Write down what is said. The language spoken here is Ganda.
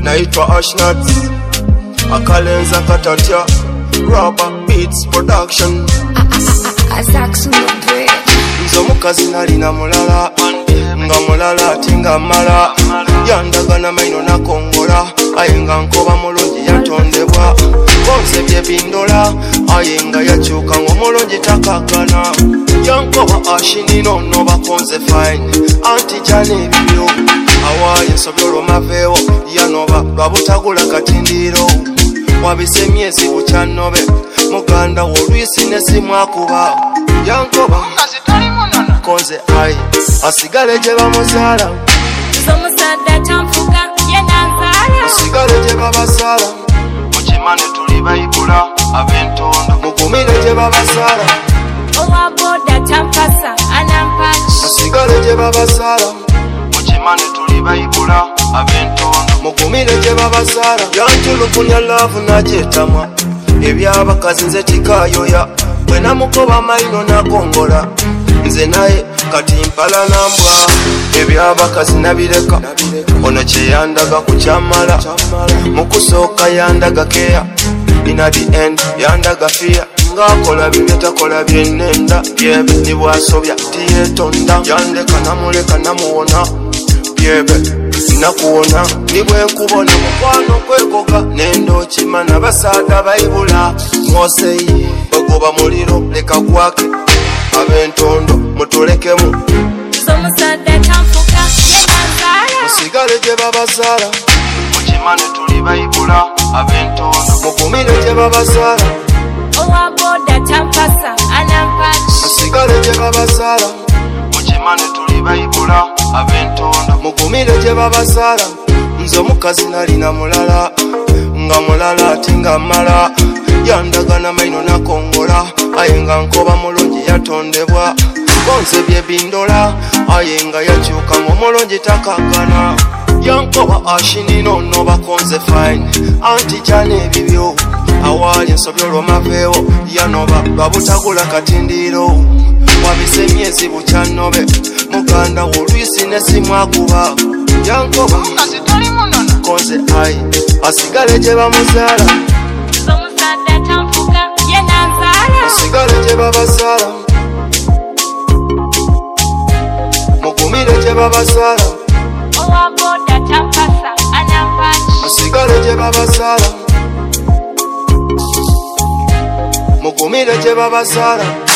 naitwa Ashnat akalenza katatya Rubber Beats Production. Nze omukazi nalina mulala nga mulala ate nga mala yandagana maino nakongola aye nga nkoba mulungi yatondebwa bonse byebindola aye nga yakyuka ng'omulungi takakana yankoba ashinino no bakonze fine anti jane ebibyo awaye nsobya olwomaveewo yanoba lwabutagula katindiro wabise myezi bukyanobe muganda wolwisi nesimwakuba yankoba konze aye asigale gye bamuzaala asigale gye babazaala mukimane tuli bayibula ab'entondo mugumire gye babazaala asigale gye babazaala mukimane tuli bayibula ab'entondo mugumire gye babazaala yantulukunya laavu nagyetamwa ebyabakazi nze tikayoya bwe namukoba maino nakongola nze naye kati mpala nambwa ebyabakazi nabireka ono kyeyandaga kukyamala mukusooka yandaga keya ina the end yandaga fiya ngaakola bimye takola byenenda byebe nibwasobya tiyetonda yandeka namuleka namuwona byebe nakuwona nibwenkubona mukwano kwekoka nendokimana basaada bayibula ngoseyi bagoba muliro leka gwake ab'entondo mutulekemu musigale gye babazaala mukimane tuli bayibula ab'entondo mugumire gye babazaala musigale gye babazaala mukimane tuli bayibula ab'entondo mugumire gye babazaala nze omukazi nalina mulala nga mulala ate nga mala yandagana maino nakongola aye nga nkoba mulungi yatondebwa bonse byebindola aye nga yakyuka ng'omulungi takakana yankoba ashinino no bakonze fine anti jane ebibyo awaali nsobya olwomaveewo yanoba lwabutagula katindiro wabise myezi bukyanobe muganda wolwisi nesimwakuba yankoba konze aye asigale gye bamuzaala asigale gye babazaala mugumire gye babazaala asigale gye babazaala mugumire gye babazaala